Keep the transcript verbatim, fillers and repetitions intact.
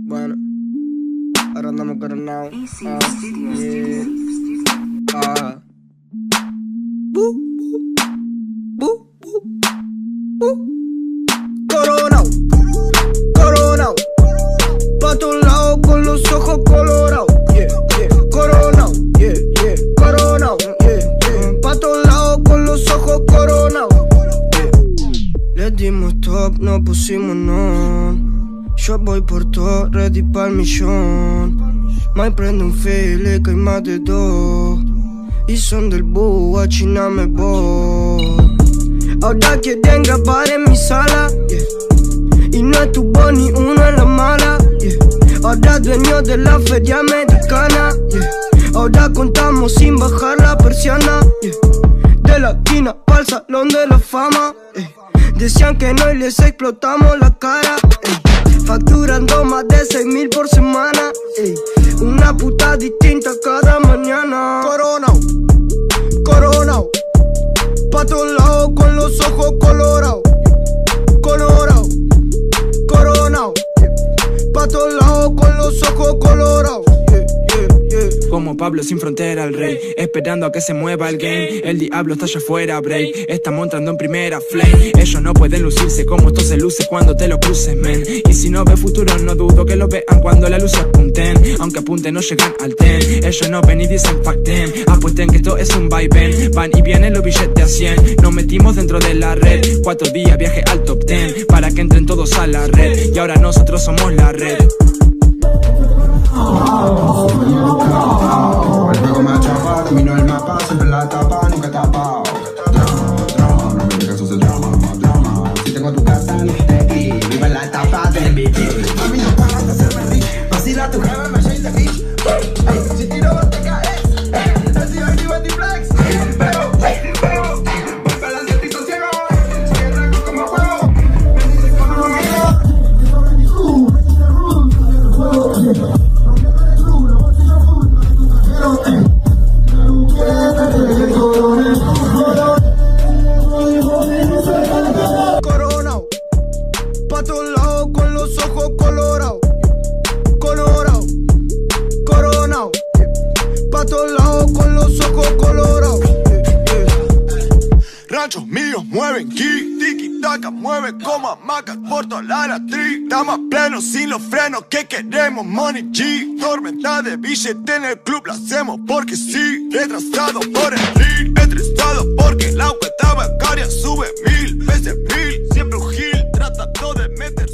Bueno, ahora andamos coronados. Ah, yeah. Ah. Bu, bu, bu, bu. Coronao, coronao, pa' todos lados con los ojos colorados. Yeah, yeah. Coronao, yeah, yeah. Coronao, yeah, yeah. Pa' todos lados con los ojos coronados. Yeah. Les dimos stop, no pusimos no. Yo voy por todo, ready pa'l millón. Me prende un file que hay más de dos. Y son del búho, a China me voy. Ahora quieren grabar en mi sala, yeah. Y no estuvo ni uno en la mala, yeah. Ahora dueño de la feria americana, yeah. Ahora contamos sin bajar la persiana, yeah. De la esquina pa'l salón de la fama, yeah. Decían que no y les explotamos la cara, yeah. Facturando más de seis mil por semana, ey. Una puta distinta cada mañana. Coronao, coronao, pa' todos lados con los ojos colorados. Colorao, coronao, pa' todos lados con los ojos colorados. Yeah, yeah, yeah. Como Pablo sin frontera el rey, esperando a que se mueva el game. El diablo está allá afuera, break. Estamos entrando en primera flame. Ellos no pueden lucirse como esto se luce cuando te lo cruces, men. Y si no ves futuro, no dudo que lo vean cuando la luz se apunten. Aunque apunten, no llegan al ten. Ellos no ven y dicen fuck them. Apuesten que esto es un vaivén. Van y vienen los billetes a cien. Nos metimos dentro de la red. Cuatro días viaje al top ten. Para que entren todos a la red. Y ahora nosotros somos la red. El juego me atrapa, domino el mapa, siempre la tapa, nunca tapao. Drama, drama, no me digas eso drama, drama. Si tengo tu casa, no te aquí, viva la etapa del M V P. A mí no paras de hacerme así, vacila tu cara, me shake the beach. Si tiro te caes, así hoy ni Wendy Flex. Pero, pero, voy para adelante, estoy con ciego. Soy el rango como juego, me dicen como no miro. Coronao, pa' todos lados con los ojos colorados. Colorao, coronao, pa' todos lados con los ojos colorados. Yeah, yeah. Ranchos míos mueven ki, tiki taka, mueve como hamacas por toda la ratriz. Estamos plenos sin los frenos que queremos money G. Tormenta de billete en el club la hacemos porque sí. Retrasado por el ring, estresado porque la cuenta bancaria sube mil veces mil. Siempre un gil tratando de meter